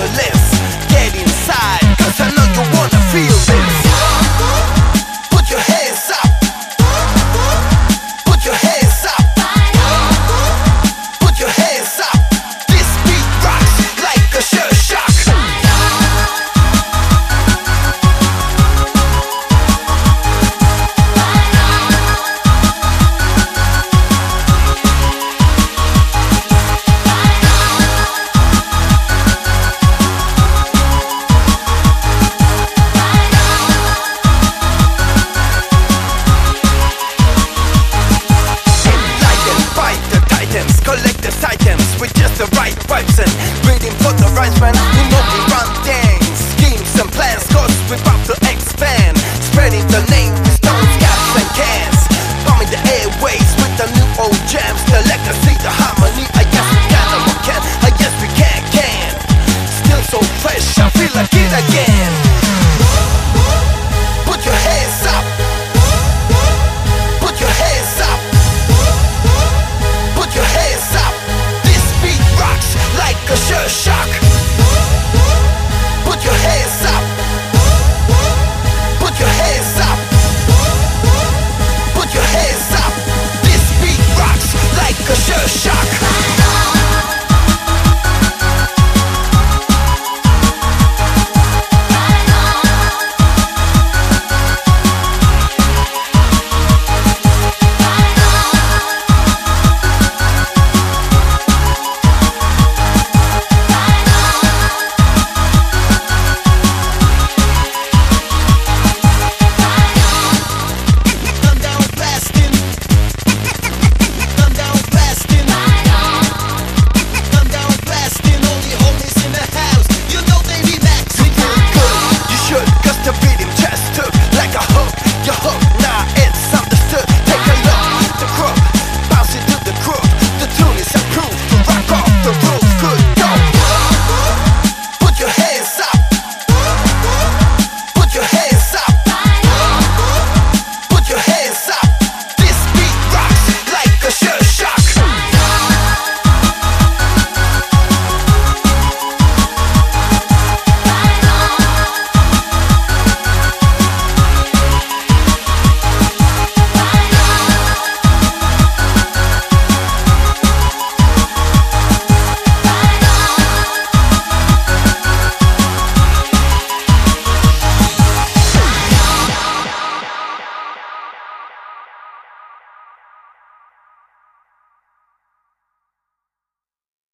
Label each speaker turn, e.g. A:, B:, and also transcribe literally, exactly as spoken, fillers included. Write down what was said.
A: less. Get inside, cause I know you wanna feel this. Put your hands up. Put your hands up. Put your hands up. This beat rocks like a shell shock. Collect the items with just the right vibes and waiting for the right man. We know we run things, schemes and plans, cause we're about to expand. Spreading the name with stones, caps and cans. Bombing the airways with the new old jams. The legacy, the harmony, I guess we can or we can, I guess we can, can. Still so fresh, I feel like it again.